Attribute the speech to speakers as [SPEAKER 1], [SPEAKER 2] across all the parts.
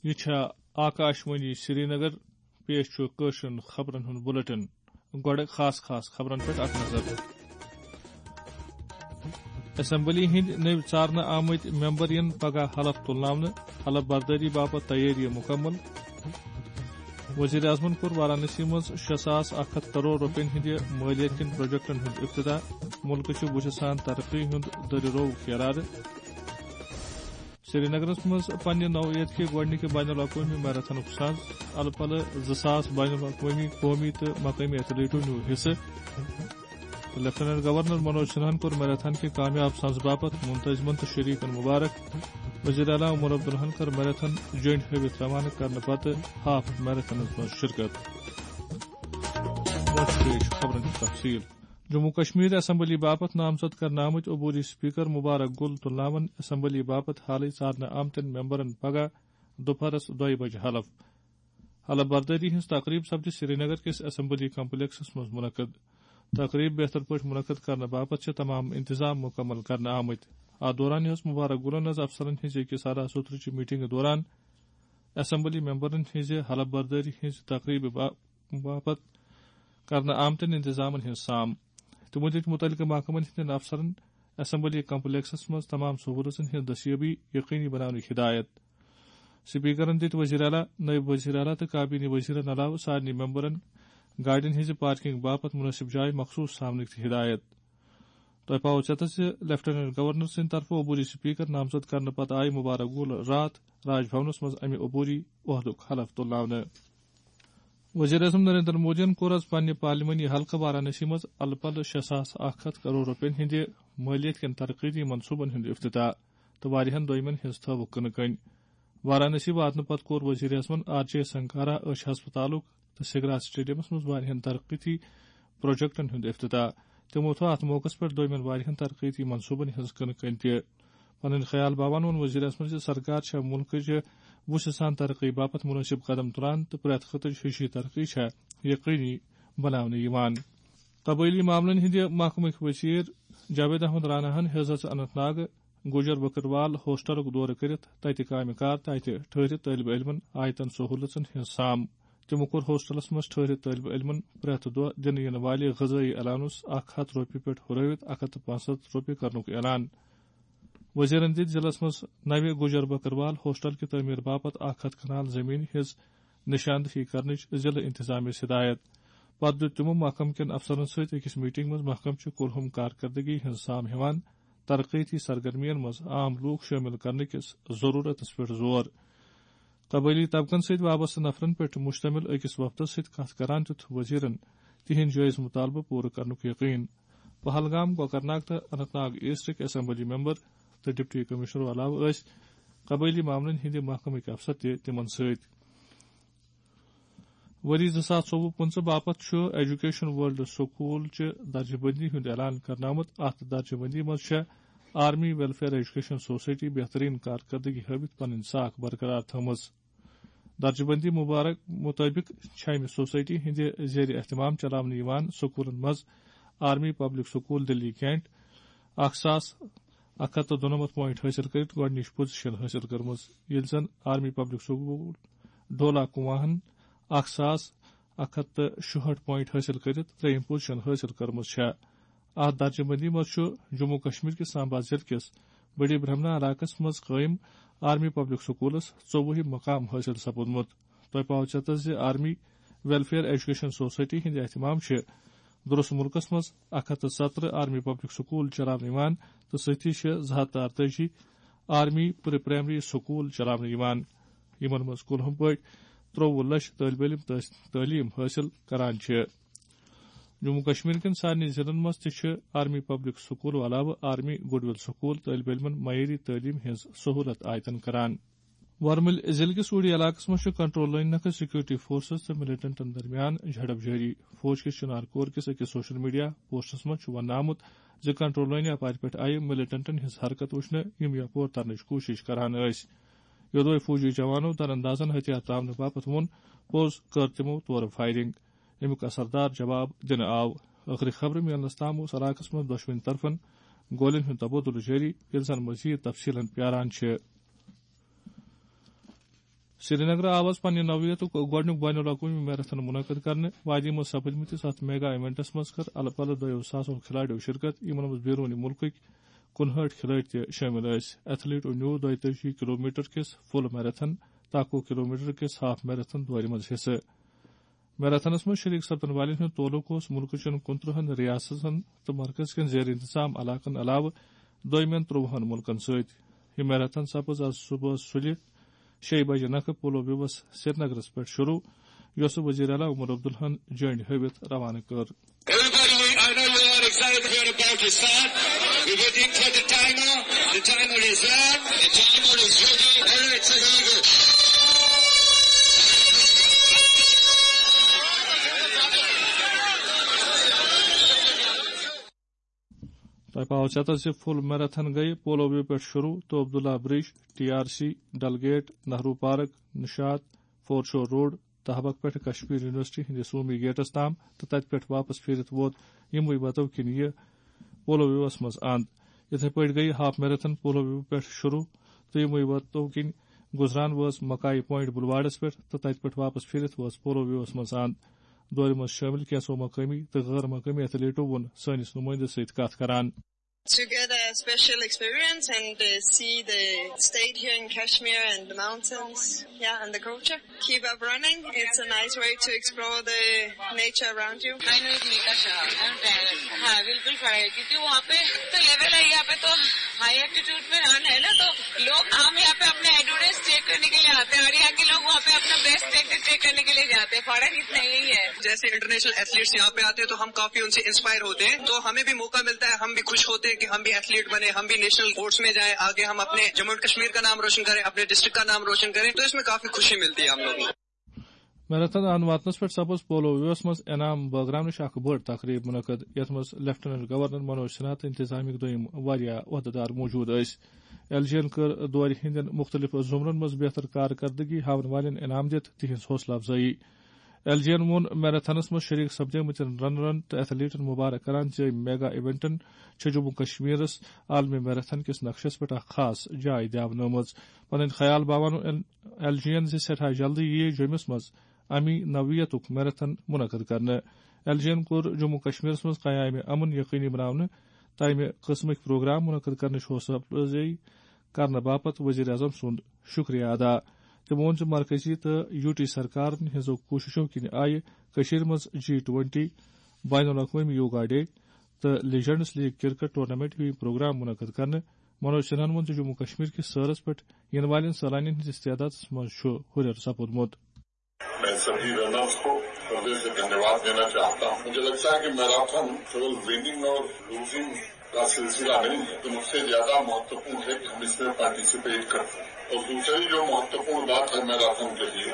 [SPEAKER 1] یہ آکاشوانی سری نگر پیش قشرن خبرن ہند بلٹن گوڑ خاص خبرن پہ اک نظر اسمبلی ہند نو ژارن آمت ممبر ین پگہ حلف تلناونہ حلف برداری باپت تیاری مکمل وزیر اعظمن کور وارانسی مز 6,100 کروڑ روپین ہند مالیت کن پروجیکٹن ہند افتتاح ملک وجہ سان ترقی ہند در رو ارادہ سری نگرس مز پنہ نوعیت کے گوڑنک بین الاقوامی میراتھنک ساز الہ پلہ 2,000 بین الاقوامی قومی تو مقامی ایتھلیٹو نیو حصہ لیفٹیننٹ گورنر منوج سنہن کور میراتھن کے کامیاب ساز باپت منتظمن تو شریکن مبارک وزیر اعلیٰ عمر عبدالرحمن کر میراتھن جوائنٹ ہوت روانہ کرنے پتہ ہاف میراتھنس مز شرکت خبرن تفصیل جموں کشمیر اسمبلی باپت نامزد کرنے آمت عبوری سپیکر مبارک گل تلناون اسمبلی باپت حالی ژارنہ آمتن ممبرن پگہ دوپہرس 2 بجے حلف برداری ہز تقریب سپد سری نگر کس اسمبلی کمپلیکسس مز منعقد تقریب بہتر پٲٹھۍ منعقد کرنے باپت تمام انتظام مکمل کرنے آمت ات دوران مبارک گلن افسرن ہز أکس سادہ سوترچہ میٹنگ دوران اسمبلی ممبرن ہز حلف برداری ہز تقریب باپت کرنے آمتن انتظامن ہز سام تمو دت متعلقہ محکمن ہند افسرن اسمبلی کمپلیکسس مز تمام سہولتن ہز دستیابی یقینی بناونک ہدایت سپیکرن دت وزیر اعلیٰ نائب وزیر اعلیٰ تو کابینی وزیرن علاوہ سارنی ممبرن گاڑین ہز پارکنگ باپت مناسب جائے مخصوص سامنک ہدایت تہ پاو چتس لیفٹیننٹ گورنر سند طرف عبوری سپیکر نامزد کرنے پتہ آئی مبارک گل رات راج بھونس مز امہ عبوری عہدک حلف تلناونہ وزیر اعظم نریندر مودین کور آز پنہ پارلیمانی حلقہ وارانسی مز الہ پلہ 6,100 کروڑ روپین ہند مالیت کن ترقیتی منصوبن ہند افتتاح تو واریہن دویمن ہز تھوک کنہ کن وارانسی واتنہ پتہ کور وزیر اعظمن RJ سنکارا أچھ ہسپتالک تو سگرا سٹیڈیمس مز واریہن ترقیتی پروجیکٹن ہند افتتاح تمو تھو ات موقع پہ دویمن واریہن ترقیتی منصوبن ہز کنہ کن تہ پنن خیال باوان وون وزیر اعظمن سرکار ملک وسع سان ترقی باپت مناسب قدم تلان تو پریت خطر ہشی ترقی یقینی بناونہ یوان قبائلی معاملن ہند محکمک وزیر جاوید احمد راناہن ہز اننت ناگ گوجر بکروال ہوسٹلک دورہ کرت تتہ کامہ کار تتہ ٹھہرت طالب علمن آیتن سہولتن ہز سام تمو کور ہوسٹلس مز ٹھہرت طالب علمن پریت دہ دن ین والہ غذائی اعلانس 100 روپیہ پہ ہرٲوِتھ 165 روپیہ کرنک اعلان وزیرن دت ضلع مز نوِ گوجر بکروال ہوسٹل کی تعمیر باپت 100 کنال زمین ہز نشاندہی کرنچ ضلع انتظامیہ ہدایت پتہ دت تمو محکمہ کن افسرن ست أکس میٹنگ مز محکمہ چہ کلہم کارکردگی ہز سام ہیوان ترقیتی سرگرمین مز عام لوک شامل کرنے کس ضرورتس پہ زور قبائلی طبقن ست وابستہ نفرن پہ مشتمل أکس وفدس ست کت کران دت وزیرن تہند جائز مطالبہ پورٕ کرنک یقین پہلگام کوکرناگ تو اننت ناگ ایسٹک اسمبلی ممبر تو ڈپٹی کمشنر علاوہ قبائلی معاملن ہند محکمک افسر تہ تمن ست وری 2024-25 باپت ایجوکیشن ورلڈ سکول چہ درجہ بندی ہند اعلان کرنا آمت ات درجہ بندی مز آرمی ویلفیئر ایجوکیشن سوسائٹی بہترین کارکردگی ہاوت پنن ساکھ برقرار تھمز درجہ بندی مطابق امہ سوسائٹی ہند زیر اہتمام چلاونہ یوان سکولن مز army public school Delhi cantt 1,192 point حاصل کرت گۄڈنِچ پوزیشن حاصل کرمز ییٚلہِ زن آرمی پبلک سکول ڈولا کُنواہن 1,166 پوائنٹ حاصل کرت ترٛیٚیِم پوزیشن حاصل کرمز ات درجہ بندی مز جموں کشمیر کس سامبا ضلع کس بڑی برہمنا علاقس مز قائم آرمی پبلک سکولس 14 مقام حاصل سپودمت تہ پاو چتس آرمی ویلفیئر ایجوکیشن سوسائٹی ہند اہتمام درست ملکس مز 117 آرمی پبلک سکول چلاونہ یوان تو سۭتی 288 آرمی پری پرائمری سکول چلاونہ یوان یمن مز کلہم پٲٹھۍ 23 لچھ طالب علم تعلیم حاصل کران جموں کشمیر کن سارنی ضلعن مز تہ آرمی پبلک سکول علاوہ آرمی گڈ ول سکول طالب علمن معیاری تعلیم ہز سہولت آیتن کران ورمل ضلع کس اوڑی علاقس مز کنٹرول لائن نکھٕ سیکورٹی فورسز تو ملٹنٹن درمیان جھڑپ جاری فوج کس چنار کور کس أکِس سوشل میڈیا پوسٹس مز وننہٕ آمت کنٹرول لائن یپارِ پٮ۪ٹھ آیہِ ملٹنٹن ہز حرکت وچھنہٕ یم یپور ترنٕچ کوشش کران یودوے فوجی جوانو در اندازن ہتھیار تراونہٕ باپت ووٚن پوٚز کٔر تِمو تورٕ فائرنگ امیُک اثردار جواب دنہٕ آو ٲخری خبر ملنس تام اوس علاقس مز دۄشوٕنی طرفن گولین ہُند تبادلہٕ جٲری ییٚلہِ زن مزید تفصیلن پیاران سری نگر آو پنہ نوعیت گۄڈنیُک بین الاقوٲمی میراتھن منعقد کرنے وادی مز سپدمتس ات میگا ایونٹس مز کر الہ پلہ 200 کھلاڑیو شرکت یمن مز بیرونی ملکک 59 کھلاڑی تہ شامل ایتھلیٹو نیو 42 کلومیٹر کس فل میراتھن تہ 1 کلومیٹر کس ہاف میراتھن دورِ مز حصہ میراتھنس مز شریک سپدن والن ہند تعلق ملک چن 29 ریاستن تو مرکز کن زیر انتظام علاقن علاوہ دویمین 30 ملکن ست یہ میراتھن سپز آج صبح سلہِ 6 بجے نکھٕ پولو ویوس سری نگرس پہ شروع یس وزیر اعلیٰ عمر عبداللہن جنڈ ہٲوِتھ روانہ کر تہ پاو چتس سے فل میراتھن گئی پولو ویو پہ شروع تو Abdullah bridge TRC Dal gate Nehru park Nishat foreshore road تہبک پہ کشمیر یونیورسٹی ہندس عمومی گیٹس تام تو تت پہ واپس پھیرت ووت یموے وتو کن یہ پولو ویوس مز اند اتھے پہ گئی ہاف میراتھن پولو ویو پہ شروع تو یموے وتو کن گزران وز مکائی پوائنٹ بلواڑس پہ تو تت پہ واپس پھیرت وز پولو ویوس مز اند دورِ مز شامل کینژو مقامی تو غیر مقامی ایتھلیٹو وون سٲنِس نمائندس ست کتھ کران.
[SPEAKER 2] To get a special experience and see the state here in Kashmir and the mountains, and the culture. Keep up running. It's a nice way to explore the nature around you.
[SPEAKER 3] I know it's Nika Shah. I'm tired. हाँ बिल्कुल खड़ा है क्योंकि वहाँ पे तो level है यहाँ पे तो हाई एल्टीट्यूड पे रन है ना तो लोग हम यहाँ पे अपने एंड्योरेंस चेक करने के लिए आते हैं और यहाँ के लोग वहाँ पे अपना बेस्ट चेक करने के लिए जाते हैं. फर्क इतना यही है.
[SPEAKER 4] जैसे इंटरनेशनल एथलीट्स यहाँ पे आते हैं तो हम काफी उनसे इंस्पायर होते हैं तो हमें भी मौका मिलता है हम भी खुश होते हैं कि हम भी एथलीट बने हम भी नेशनल स्पोर्ट्स में जाएं आगे हम अपने जम्मू एंड कश्मीर का नाम रोशन करें अपने डिस्ट्रिक्ट का नाम रोशन करें तो इसमें काफी खुशी मिलती है हम लोगों को.
[SPEAKER 1] میراتھن ان واتنس پہ سپز پولو ویوس مز انعام بٲگراونٕچ اکھ بٔڑ تقریب منعقد یتھ مز لیفٹیننٹ گورنر منوج سنہا تہٕ انتظامیہ دویم واریاہ عہدیدار موجود LG ین کٔر دورِ ہٕنٛدٮ۪ن مختلف زمرن مز بہتر کارکردگی ہاون والٮ۪ن انعام دِتھ تہنٛز حوصلہ افزٲیی. LG ین ووٚن میراتھنس مز شریک سپدیمٕتٮ۪ن رنرن تہٕ ایتھلیٹن مبارک کران زِ میگا ایونٹن چھِ جموں کشمیرس عالمی میراتھن کس نقشس پہ اکھ خاص جاے دیاونٲمٕژ. پنٕنۍ خیال باوان LG ین زِ سٹھاہ جلدی یی جوٚمِس مز امی نوعیتک میراتھن منعقد کرنے. LG ین کوٚر جموں کشمیرس مز قیام امن یقینی بناونہٕ تمہِ قسمٕکۍ پروگرام منعقد کرنٕچ حوصلہ افزٲیی کرنہٕ باپت وزیر اعظم سُنٛد شکریہ ادا. تٔمۍ ووٚن زِ مرکزی تہٕ UT سرکارن ہٕنٛزو کوٗششو کِنۍ آیہِ کٔشیٖرِ منٛز G20 بین الاقوٲمی یوگا ڈے تہٕ لیجنڈس لیگ کرکٹ ٹورنامنٹ ہِوۍ پروگرام منعقد کرنہٕ. منوج سنہاہن ووٚن زِ جموں کشمیر کِس سٲرس پٮ۪ٹھ یِنہٕ والٮ۪ن سٲلانین ہٕنٛدِس تعدادس منٛز چھُ ہُرٮ۪ر سپودمُت.
[SPEAKER 5] میں سبھی رنرز کو ہردے سے دھنیواد دینا چاہتا ہوں. مجھے لگتا ہے کہ میراتھن کیول وننگ اور لوزنگ کا سلسلہ نہیں ہے تو مجھ سے زیادہ مہتوپورن ہے کہ ہم اس میں پارٹیسپیٹ کرتے ہیں. اور دوسری جو مہتوپورن بات ہے میراتھن کے لیے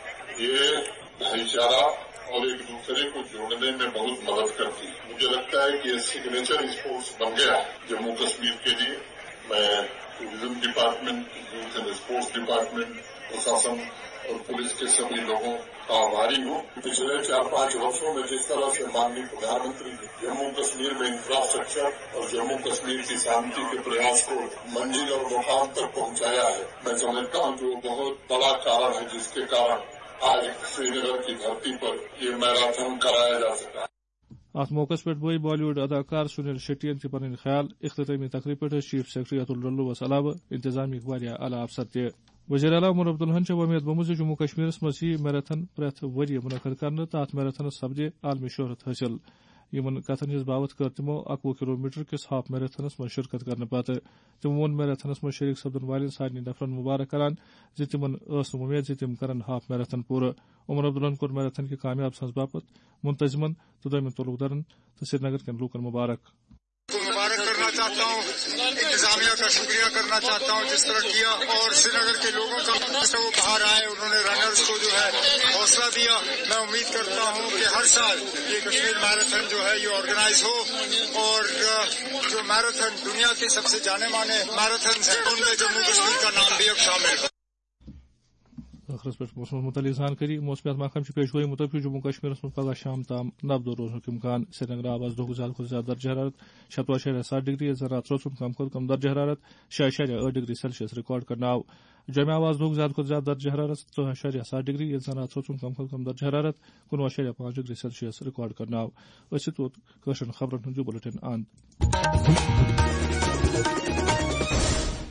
[SPEAKER 5] یہ بھائی چارہ اور ایک دوسرے کو جوڑنے میں بہت مدد کرتی ہے. مجھے لگتا ہے کہ یہ سگنیچر اسپورٹس بن گیا ہے جموں کشمیر کے لیے. میں tourism department youth and sports department پرشاسن اور پولیس کے سبھی لوگوں کا آبھاری ہوں. پچھلے 4-5 برسوں میں جس طرح سے ماننی پردھان منتری جموں کشمیر میں انفراسٹرکچر اور جموں کشمیر کی شانتی کے پریاس کو منزل اور مقام تک پہنچایا ہے میں سمجھتا ہوں کہ وہ بہت بڑا کارن ہے جس کے کارن آج سری نگر کی دھرتی پر یہ میراتھن کرایا جا سکتا ہے.
[SPEAKER 1] ات موقع پہ بھائی بالی ووڈ اداکار سنیل شیٹین تہ پن خیال. اختتامی تقریب پہ چیف سیکرٹری اتل ڈلوس علاوہ انتظامیہ واریاہ اعلی افسر تہ. وزیر اعلیٰ عمر عبداللہن چھِ وۄمید بوٚمٕژ زِ جموں کشمیرس منٛز یی میراتھن پرٛٮ۪تھ ؤرۍ منعقد کرنہٕ تہٕ اتھ میراتھنس سپدِ عالمی شہرت حٲصِل. یمن کتھن ہٕنٛز باوت کٔر تِمو 21 کلومیٹر کس ہاف میراتھنس منٛز شرکت کرنہٕ پتہٕ. تِمو ووٚن میراتھنس منٛز شریک سپدن والٮ۪ن سارنٕے نفرن مبارک کران زِ تِمن ٲس نہٕ وۄمید زِ تِم کرن ہاف میراتھن پوٗرٕ. عمر عبداللہن کوٚر میراتھن کہِ کامیاب سنز باپت منتظمن تہٕ دویمین تعلق دارن تہٕ سری نگر کٮ۪ن لوٗکن مبارک.
[SPEAKER 6] مبارک کرنا چاہتا ہوں انتظامیہ کا شکریہ کرنا چاہتا ہوں جس طرح کیا اور سری نگر کے لوگوں کا وہ باہر آئے انہوں نے رنرز کو جو ہے حوصلہ دیا. میں امید کرتا ہوں کہ ہر سال یہ کشمیر میراتھن جو ہے یہ آرگنائز ہو اور جو میراتھن دنیا کے سب سے جانے مانے میراتھن ہیں ان میں جموں کشمیر کا نام بھی اب شامل ہو.
[SPEAKER 1] پہ موسم متعلق زانکاری موسمیات محکمہ پیش گوئی مطابق جموں کشمیر میں پگہ شام تام نبدو روزن امکان سری نگر آواز دہ زیادہ کھت زیادہ درجہ حرارت 27.7 ڈگری رات روز کم کھت کم درجہ حرارت 6.8 ڈگری سیلسیس ریکارڈ کرنا آو جامع آواز دہ زیادہ کھت زیادہ درجہ حرارت 13.7 ڈگری رات روز کم کھت کم درجہ حرارت 19.5 ڈگری سیلسیس ریکارڈ کرنا آو خبرن ہند بلٹن اند